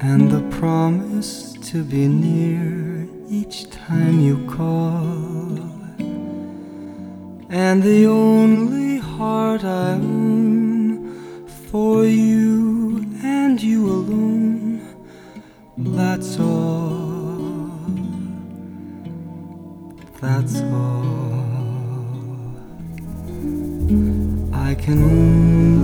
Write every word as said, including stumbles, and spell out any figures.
and the promise to be near each time you call, and the only heart I own for you and you alone. That's all, that's all. I can only